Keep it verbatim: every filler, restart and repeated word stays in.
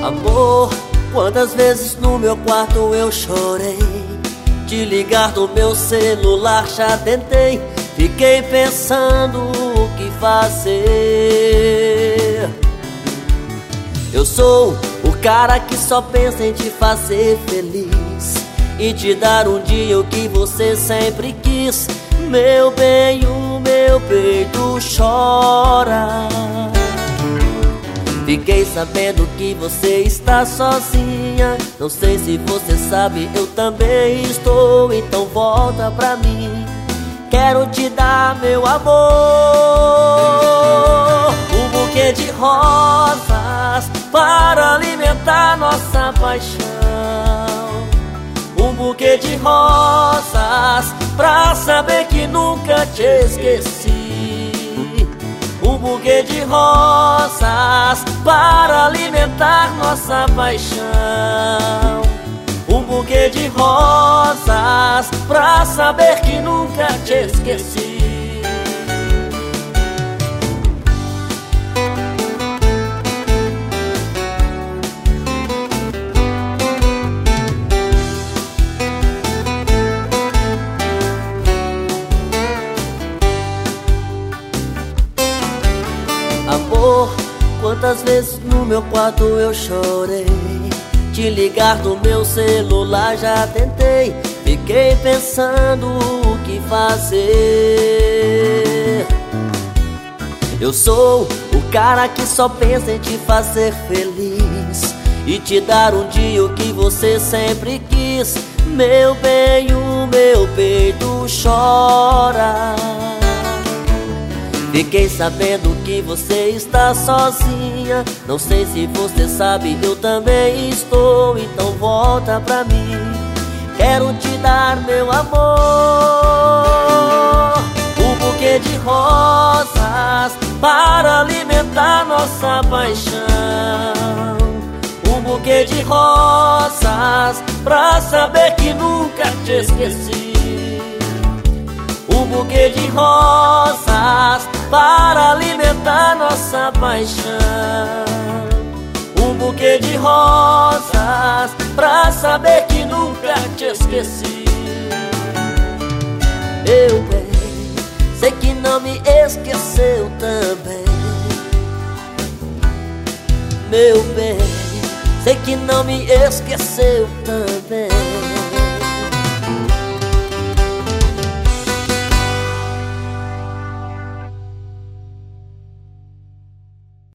Amor, quantas vezes no meu quarto eu chorei. De ligar do meu celular já tentei. Fiquei pensando o que fazer. Eu sou o cara que só pensa em te fazer feliz e te dar um dia o que você sempre quis. Meu bem, o meu peito chora. Fiquei sabendo que você está sozinha. Não sei se você sabe, eu também estou. Então volta pra mim, quero te dar meu amor. Um buquê de rosas para alimentar nossa paixão. Um buquê de rosas pra saber que nunca te esqueci. Um buquê de rosas para alimentar nossa paixão. Um buquê de rosas pra saber que nunca te esqueci. Amor, quantas vezes no meu quarto eu chorei. De ligar do meu celular já tentei. Fiquei pensando o que fazer. Eu sou o cara que só pensa em te fazer feliz e te dar um dia o que você sempre quis. Meu bem, o meu peito chora. Fiquei sabendo que você está sozinha. Não sei se você sabe, eu também estou. Então volta pra mim, quero te dar meu amor. Um buquê de rosas para alimentar nossa paixão. Um buquê de rosas pra saber que nunca te esqueci. Um buquê de rosas para alimentar nossa paixão. Um buquê de rosas pra saber que nunca te esqueci. Eu bem, sei que não me esqueceu também. Meu bem, sei que não me esqueceu também.